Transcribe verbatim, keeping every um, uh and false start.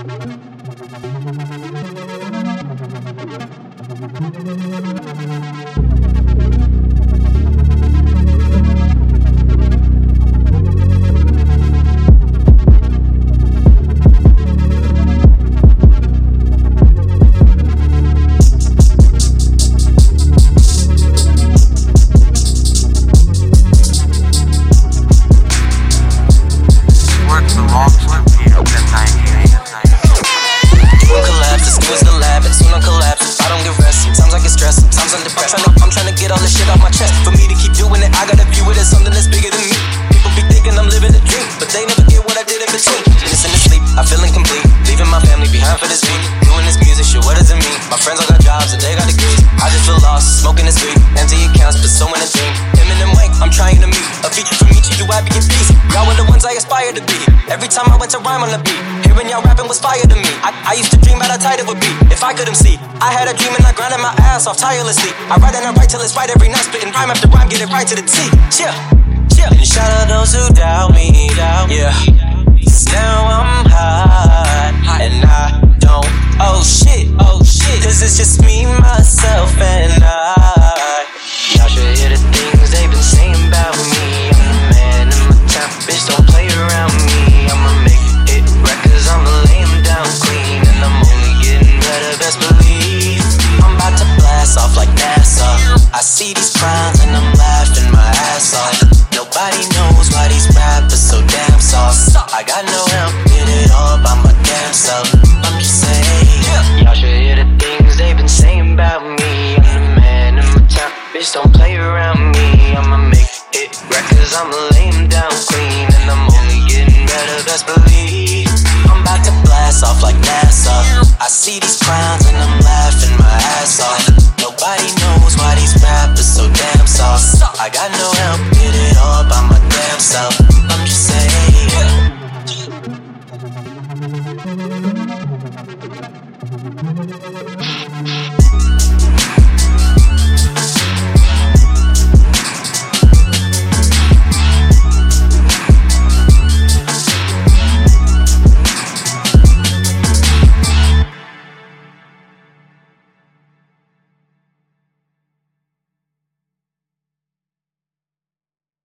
Every time I went to rhyme on the beat, hearing y'all rapping was fire to me. I, I used to dream about how tight it would be if I couldn't see. I had a dream and I grinded my ass off tirelessly. I write and I write till it's right every night, spitting rhyme after rhyme, get it right to the T. Chill, chill. And shout out those who doubt me, doubt me. Yeah. Now I'm high, and I don't. Oh shit, oh shit. Cause it's just me, myself, and I. Y'all should hear the things they've been saying about me. I'm the man in my time, bitch, don't play around me. I'ma make it right cause I'ma lay him down clean. And I'm only getting better, best believe. I'm about to blast off like NASA. I see these clowns and I'm laughing my ass off. Nobody knows why these rappers so damn soft. I got no help, did it all by my damn self. I'm just saying, y'all should hear the things they've been saying about me. I'm the man in my town, bitch, don't play around me. I'ma make it right cause I'ma lay him down clean. And I'm only getting better, best believe. I'm about to blast off like NASA. I see these clowns and I'm laughing my ass off. Nobody knows why these rappers so damn soft. I got no help, did it all by my damn self.